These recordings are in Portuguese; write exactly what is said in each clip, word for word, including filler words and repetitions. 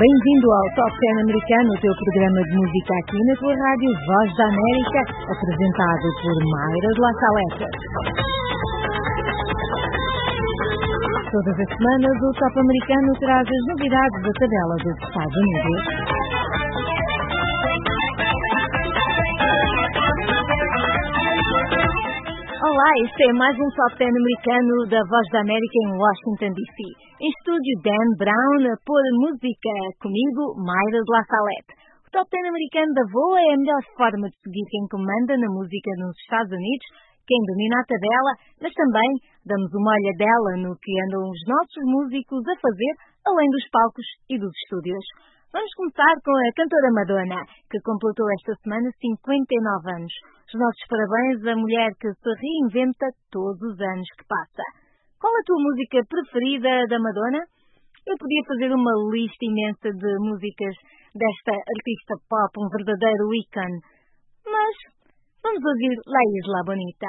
Bem-vindo ao Top dez Americano, o teu programa de música aqui na tua rádio Voz da América, apresentado por Mayra de La Saleta. Todas as semanas o Top Americano traz as novidades da tabela dos Estados Unidos. Olá, este é mais um Top dez Americano da Voz da América em Washington, D C. Em estúdio, Dan Brown, a pôr música comigo, Mayra de La Salete. O Top dez Americano da V O A é a melhor forma de seguir quem comanda na música nos Estados Unidos, quem domina a tabela, mas também damos uma olhadela no que andam os nossos músicos a fazer, além dos palcos e dos estúdios. Vamos começar com a cantora Madonna, que completou esta semana cinquenta e nove anos. Os nossos parabéns à mulher que se reinventa todos os anos que passa. Qual a tua música preferida da Madonna? Eu podia fazer uma lista imensa de músicas desta artista pop, um verdadeiro ícone. Mas vamos ouvir La Isla Bonita.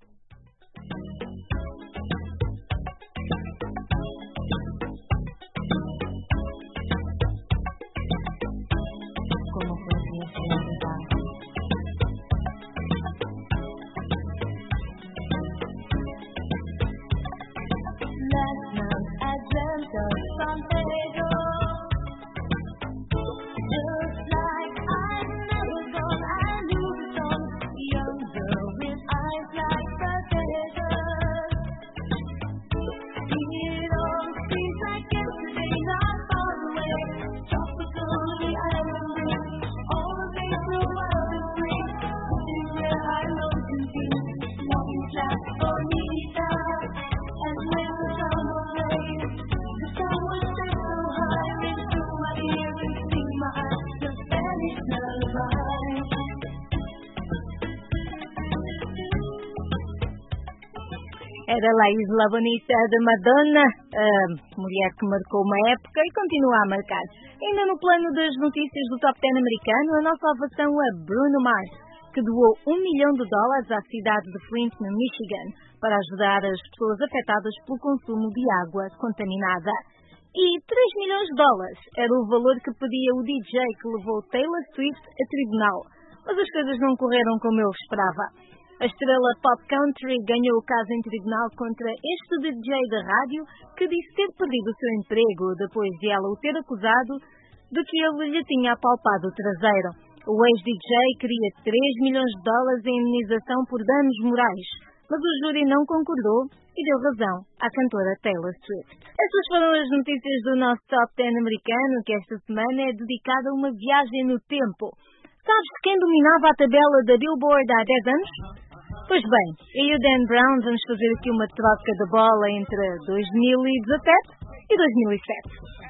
Era La Isla Bonita de Madonna, a mulher que marcou uma época e continua a marcar. Ainda no plano das notícias do Top dez americano, a nossa ovação a Bruno Mars, que doou um milhão de dólares à cidade de Flint, no Michigan, para ajudar as pessoas afetadas pelo consumo de água contaminada. E três milhões de dólares era o valor que pedia o D J que levou Taylor Swift a tribunal. Mas as coisas não correram como eu esperava. A estrela pop country ganhou o caso em tribunal contra este D J da rádio que disse ter perdido o seu emprego depois de ela o ter acusado de que ele lhe tinha apalpado o traseiro. O ex-D J queria três milhões de dólares em indenização por danos morais, mas o júri não concordou e deu razão à cantora Taylor Swift. Essas foram as notícias do nosso Top dez americano, que esta semana é dedicada a uma viagem no tempo. Sabes quem dominava a tabela da Billboard há dez anos? Pois bem, eu e o Dan Brown vamos fazer aqui uma troca de bola entre dois mil e dezassete e dois mil e sete.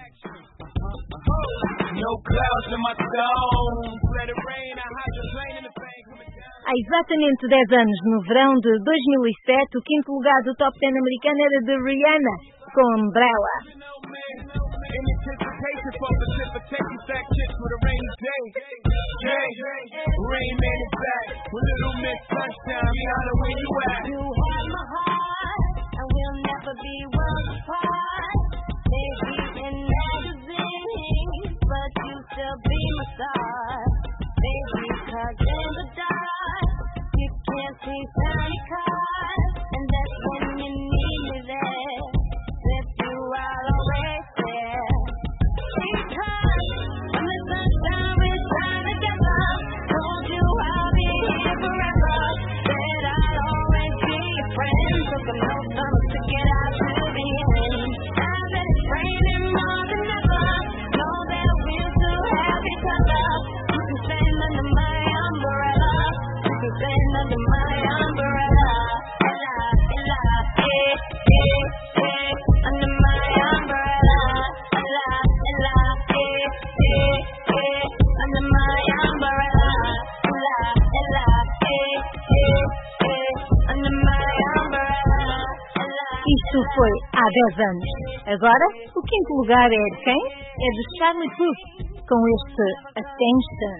Há exatamente dez anos, no verão de dois mil e sete, o quinto lugar do Top dez americano era de Rihanna, com Umbrella. Isto foi há dez anos. Agora, o quinto lugar é de quem? É de Charlie Puth, com este Attention.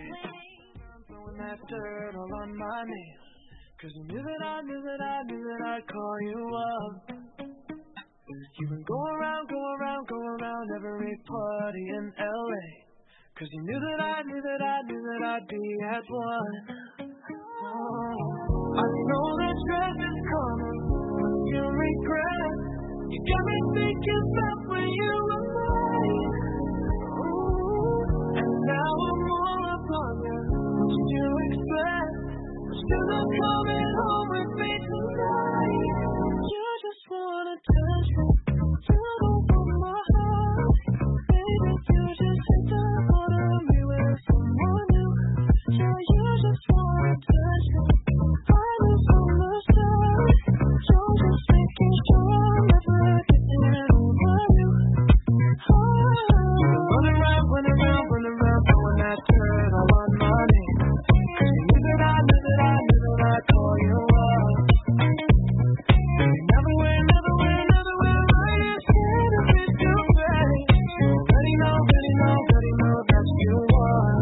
You've been going around, going around, going around every party in L A. Cause you knew that I knew that I knew that I'd be at one. Oh, I know that dress is coming, but you regret. You got me thinking about when you were mine. Oh, and now I'm all upon you. What you expect? But you're not coming home with me tonight. You just wanna touch me. You don't want my heart. Baby, you just hit the bottom of me with someone new. Yeah, you just wanna touch me. I was on the side. You're just making sure I'm never getting over you. Oh, run around, run around, run around, throwing that dirt all on my name. Cause you knew that I knew that I knew that I'd call you up. You never win, never win, never win. Right here, scared of it too bad. Already know, already know, already know that you are.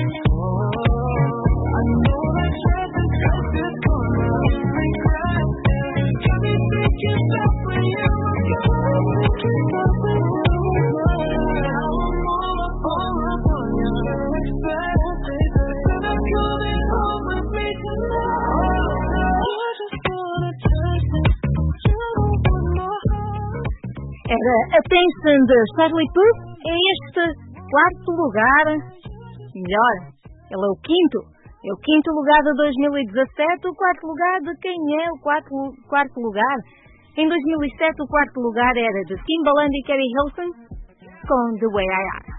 Oh, I know that dress is just as gonna regret. Got me thinking about when you were gone. About when you were gone. Now I'm all up, all up on you. Expect, baby, you're not coming home with me tonight. I just wanna touch me. You don't want my heart. Era Attention de Charlie Puth. É este quarto lugar, melhor, ele é o quinto. É o quinto lugar de dois mil e dezassete. O quarto lugar de quem é o quarto, quarto lugar? Em dois mil e sete o quarto lugar era de Timbaland e Carrie Hilson com The Way I Are.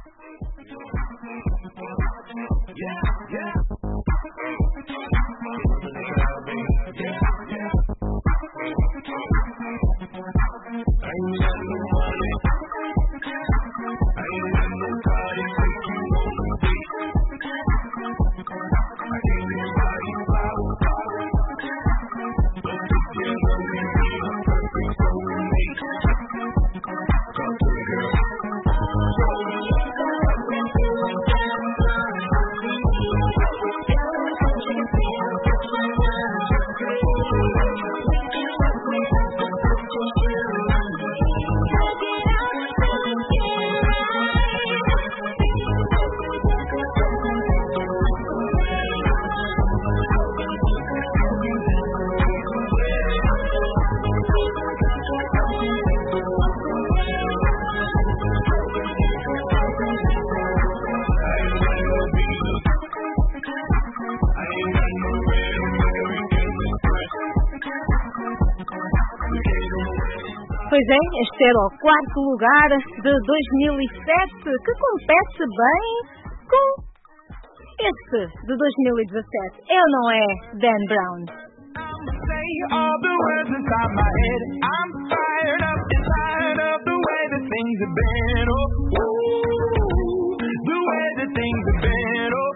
Pois é, este era o quarto lugar de dois mil e sete, que compete bem com este de dois mil e dezassete. É ou não é, Dan Brown? All the words inside my head. I'm fired up and tired of the way that things have been. Oh, ooh, the way that things have been. Oh,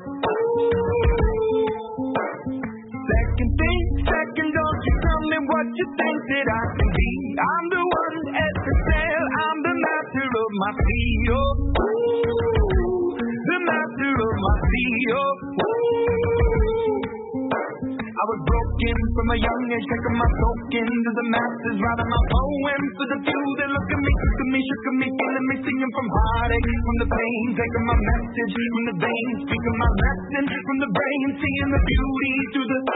ooh. Second thing, second, don't you tell me what you think that I can be. I'm the one at the sail. I'm the master of my sea. Oh, ooh, the master of my sea. Oh, ooh. I was broken from a young age, taking my soak into the masses, writing my poems for the few that look at me, took at me, shook at me, feeling me, singing from heartache, from the pain, taking my message from the veins, speaking my lesson from the brain, seeing the beauty through the...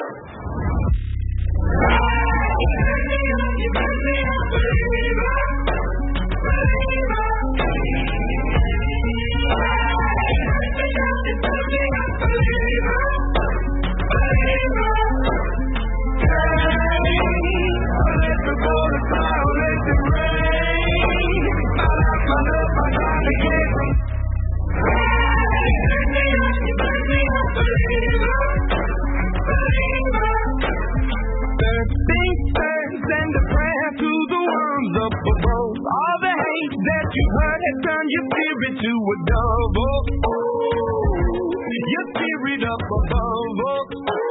Turn your spirit to a dove, oh, oh, your spirit up above, oh,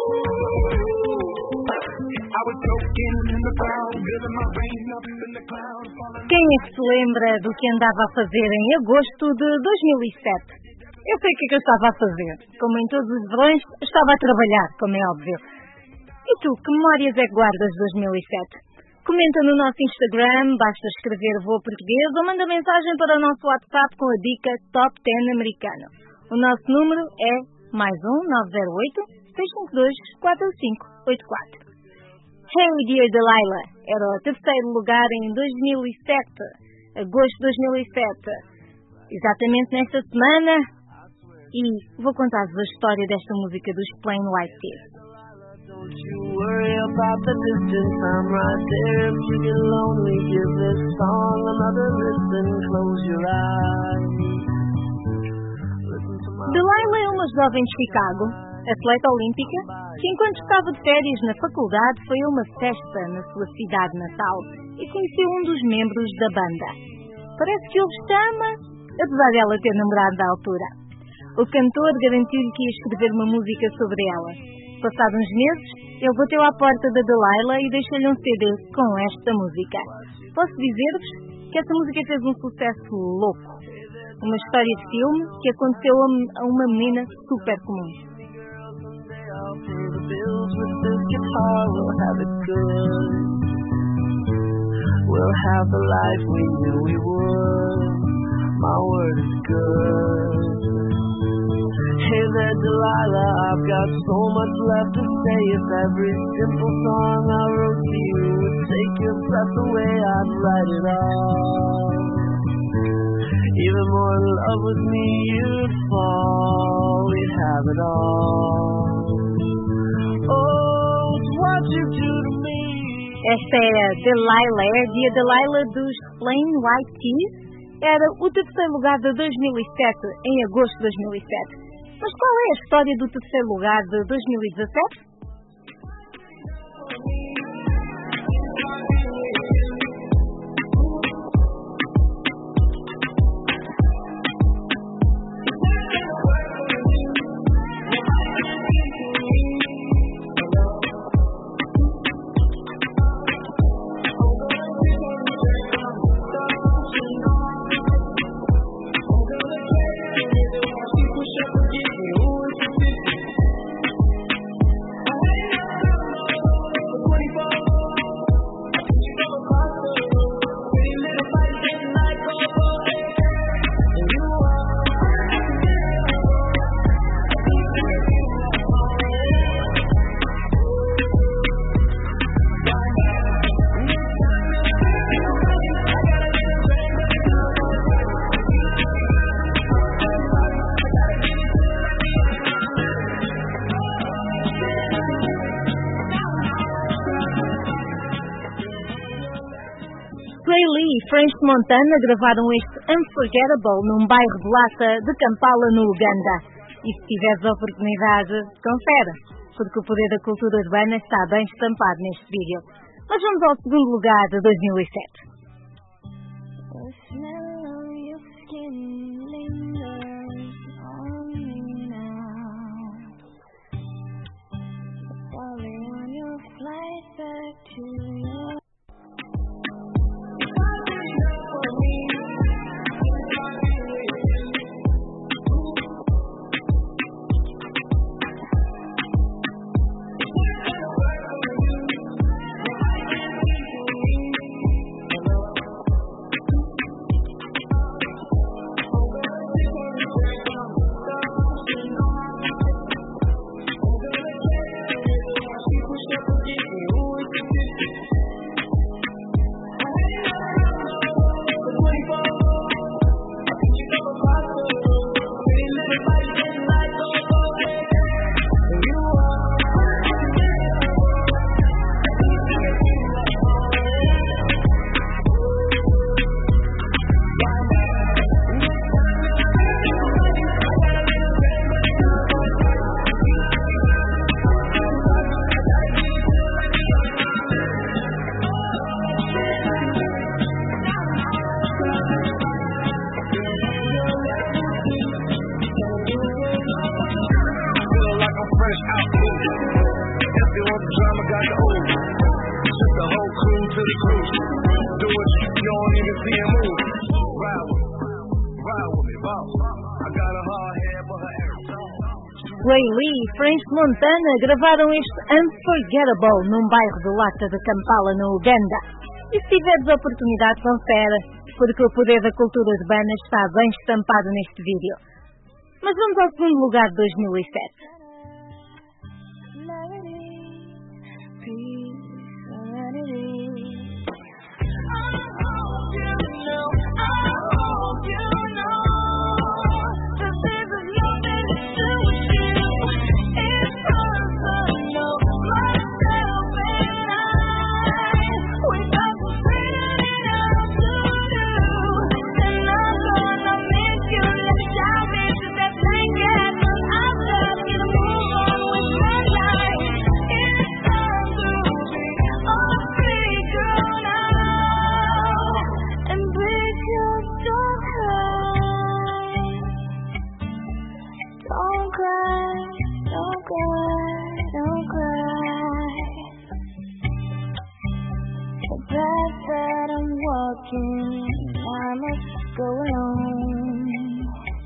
oh. I was choking in the crowd, building my rain up in the clouds. Quem é que se lembra do que andava a fazer em agosto de dois mil e sete? Eu sei o que é que eu estava a fazer. Como em todos os verões, estava a trabalhar, como é óbvio. E tu, que memórias é que guardas de dois mil e sete? Comenta no nosso Instagram, basta escrever Voo Português ou manda mensagem para o nosso WhatsApp com a dica Top dez americano. O nosso número é mais um nove zero oito, seis cinco dois, quatro cinco oito quatro. Hey Dear Delilah era o terceiro lugar em dois mil e sete, agosto de dois mil e sete. Exatamente nesta semana, e vou contar-vos a história desta música dos Plain White T's. Don't you worry about the distance, I'm right there. If you get lonely, give this song another listen. Close your eyes. Delilah é uma jovem de Chicago, atleta olímpica, que enquanto estava de férias na faculdade foi a uma festa na sua cidade natal e conheceu um dos membros da banda. Parece que ele chama, apesar dela ter namorado da altura. O cantor garantiu-lhe que ia escrever uma música sobre ela. Passados uns meses, ele bateu à porta da Delilah e deixou-lhe um C D com esta música. Posso dizer-vos que esta música fez um sucesso louco. Uma história de filme que aconteceu a uma menina super comum. We'll have the life we knew we would. My word is good. Hey there, Delilah, I've got so much left to say. If every simple song I wrote to you would take your breath away, I'd write it all. Even more in love with me, you'd fall. We'd have it all. Oh, it's what you do to me. Esta é a Delilah, é a dia Delilah dos Plain White T's. Era o terceiro lugar de dois mil e sete, em agosto de dois mil e sete. Mas qual é a história do terceiro lugar de dois mil e dezassete? French Montana gravaram este Unforgettable num bairro de Lata de Kampala, no Uganda. E se tiveres a oportunidade, confere, porque o poder da cultura urbana está bem estampado neste vídeo. Mas vamos ao segundo lugar de dois mil e sete. Wayley e French Montana gravaram este Unforgettable num bairro de Lata de Kampala, no Uganda. E se tiveres a oportunidade, confere, porque o poder da cultura urbana está bem estampado neste vídeo. Mas vamos ao segundo lugar de dois mil e sete. I must go alone.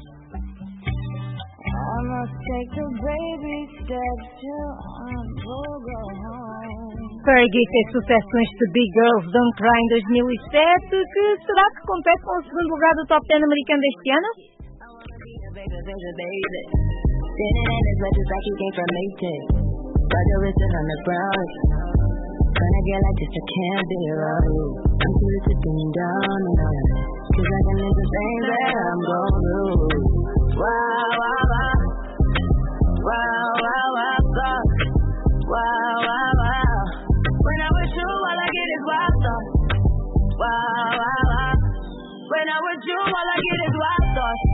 I must take the baby steps till I'm go home. Fergie fez sucesso com este Big Girls Don't Cry em dois mil e sete, que será que compete com o segundo lugar do Top dez americano deste ano? When I get like this, I can't be around you. I'm too sitting down and on. Cause I can live the things that I'm going through. Wow, wow, wow. Wow, wow, wow, wow. Wow, wow, wow. When I'm with you, all I get is wild thoughts. Wow, wow, wow. When I'm with you, all I get is wild thoughts.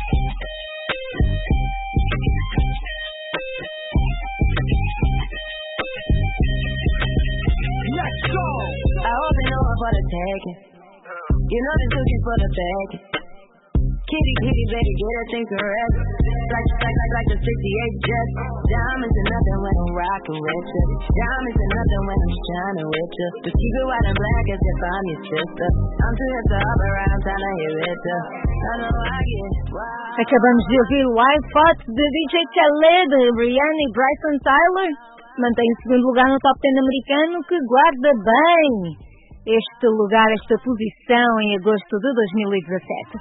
I hope you know I'm for the taking. You know this cookie's for the bag. Kitty, kitty, baby, get her things correct. Like, like, like, like the sixty-eight Jets. Diamonds are nothing when I'm rockin' with you. Diamonds are nothing when I'm shining with you. Just keep it white and black as if I'm your sister. I'm too hip to hop around, I'm trying to hit with you. I know I get wild. Acabamos de ouvir Wild Thoughts de D J Khaled, de Rihanna e Bryson Tyler. Mantém o segundo lugar no Top dez americano, que guarda bem este lugar, esta posição em agosto de dois mil e dezassete.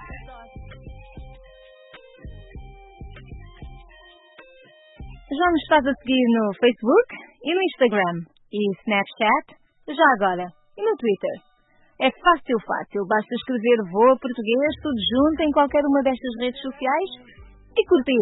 Já nos estás a seguir no Facebook e no Instagram e Snapchat, já agora, e no Twitter. É fácil, fácil, basta escrever Voa Português, tudo junto em qualquer uma destas redes sociais e curtir.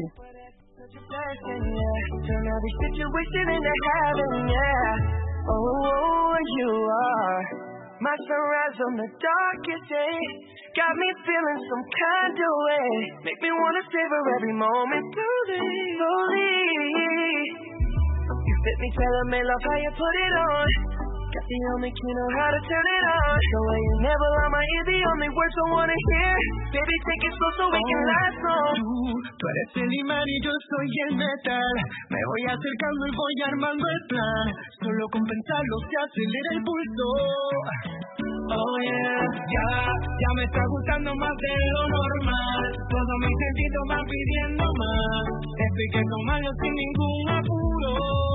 My sunrise on the darkest day got me feeling some kind of way. Make me wanna savor every moment slowly, slowly. You fit me, tell me love how you put it on. Got the only key, know how to turn it on. The way you never lie, my ear, the only words I wanna hear. Baby, take it slow so we can last long. Tú, tú eres el imán y yo soy el metal. Me voy acercando y voy armando el plan. Solo con pensarlo se acelera el pulso. Oh yeah, ya, ya me está gustando más de lo normal. Todos mis sentidos van pidiendo más. Estoy que tomarlo sin ningún apuro.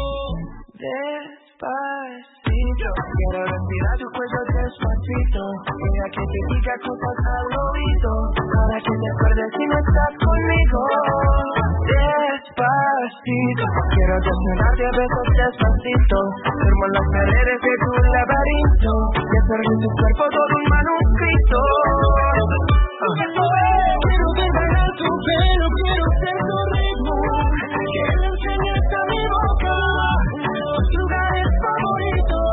Despacito, quiero respirar tu cuello despacito. Mira que te diga cosas al oído, para que te acuerdes si no estás conmigo. Despacito, quiero desnudarte a besos despacito. Firmo las paredes de tu laberinto y hacer de tu cuerpo todo un manuscrito. Quiero desnudar tu pelo, quiero ser tu ritmo. Quiero enseñarte a mi boca los lugares favoritos.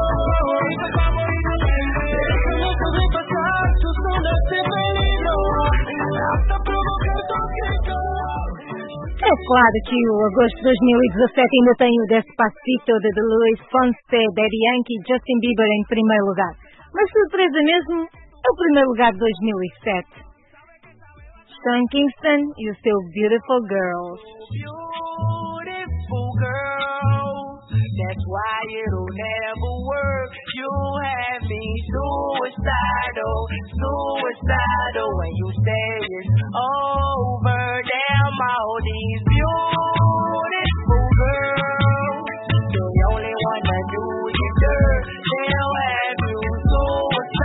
Déjame sobrepasar tus zonas de peligro hasta provocar tu grito. É claro que o agosto de dois mil e dezassete ainda tem o Despacito de Luis Fonsi, Daddy Yankee e Justin Bieber em primeiro lugar. Mas surpresa mesmo é o primeiro lugar de dois mil e sete. Sean Kingston e o seu Beautiful Girls. Beautiful girls, that's why it'll never work. You have me suicidal, suicidal when you say it's over. Damn all these beautiful girls, you're the only one that do you dirt. They'll have you suicidal.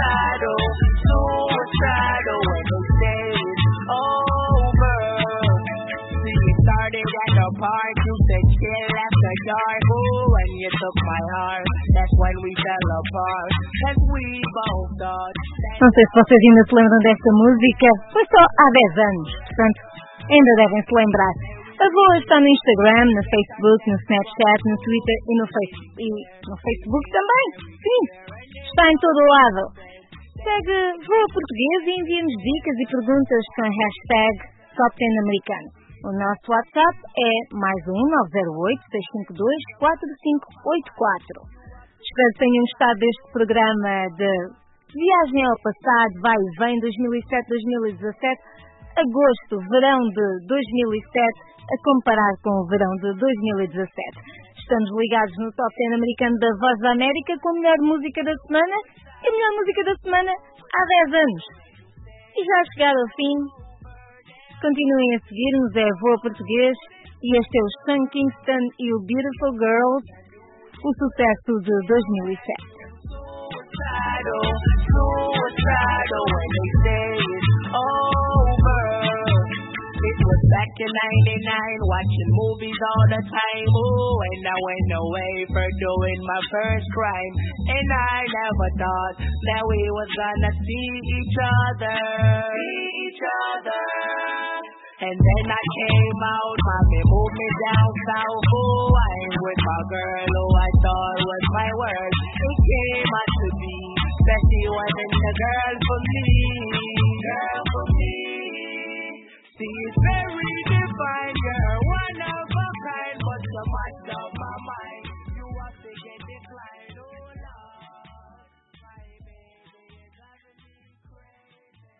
apart. You said chill after dark. Oh, when you took my heart, that's when we fell apart. Cause we both thought. Não sei se vocês ainda se lembram desta música. Foi só há dez anos, portanto, ainda devem se lembrar. A Voa está no Instagram, no Facebook, no Snapchat, no Twitter e no, face... e no Facebook também. Sim, está em todo o lado. Segue Voa Português e envia-nos dicas e perguntas com a hashtag Top dez Americano. O nosso WhatsApp é mais um nove zero oito, seis cinco dois, quatro cinco oito quatro. Espero que tenham gostado deste programa de viagem ao passado, vai e vem, dois mil e sete, dois mil e dezassete, agosto, verão de dois mil e sete, a comparar com o verão de dois mil e dezassete. Estamos ligados no Top dez Americano da Voz da América com a melhor música da semana e a melhor música da semana há dez anos. E já a chegar ao fim, continuem a seguir-nos, é Voa Português e este é o Sean Kingston e o Beautiful Girls, o sucesso de dois mil e sete. Suicidal, suicidal when they say it's over. It was back in ninety-nine, watching movies all the time. Oh, and I went away for doing my first crime. And I never thought that we was gonna see each other, see each other. And then I came out, mommy moved me down south. Oh, I ain't with my girl who I thought was my world. It came out to be that she wasn't the girl for me, girl for me. See, it's